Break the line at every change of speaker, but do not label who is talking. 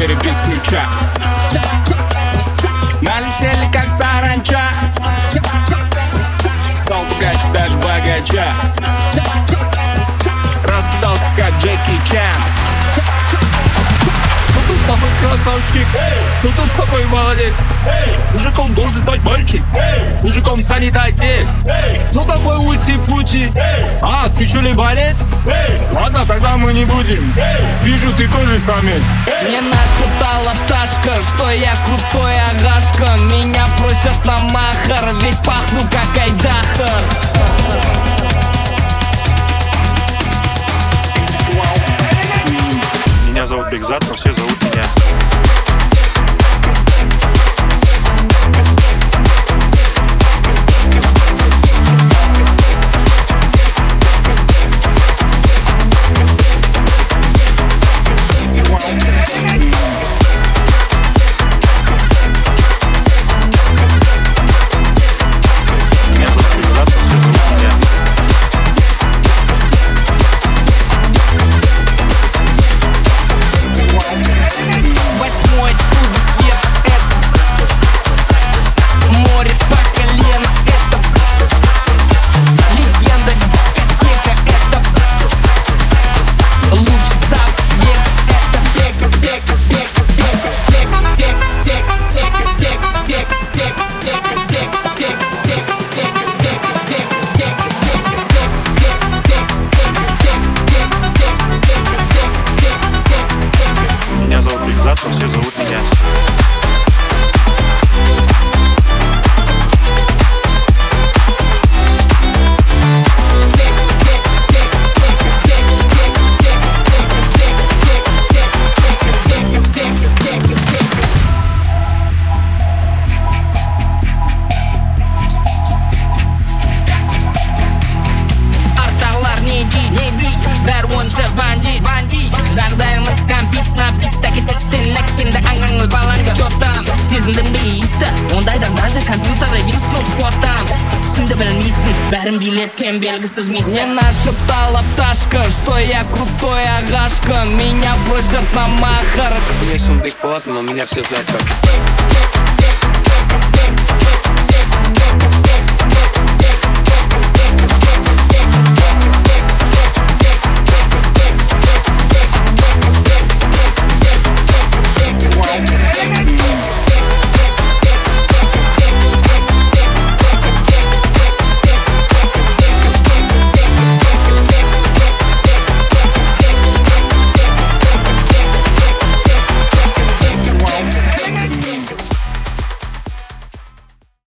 двери без ключа. Налетели как саранча. Стал богач даже богача. Раскидался как Джеки Чан. Ну тут такой красавчик, ну тут такой молодец. Мужиком должен стать мальчик, мужиком станет отец. Ну такой ути-пути. А, ты что ли болец? Ладно, тогда мы не будем. Вижу, ты тоже самец.
Мне нашептала пташка, что я крутой агашка. Меня просят на махар, ведь пахну как айдахар.
Меня зовут Бигзат, но все зовут меня. Меня зовут Бигзат, но все зовут меня.
Жағдайымыз компьютер битта кетет сен әкпенді аңаңыз балаңды жоқтам сезіндің бе иісі ондайдан даже компьютеры виснут қуаттам түсінді білмейсің бәрін билеткен белгісіз миссия. Мне нашептала пташка, что я крутой агашка. Меня просят на махар.
Конечно, он биг болот, но у меня все знает как.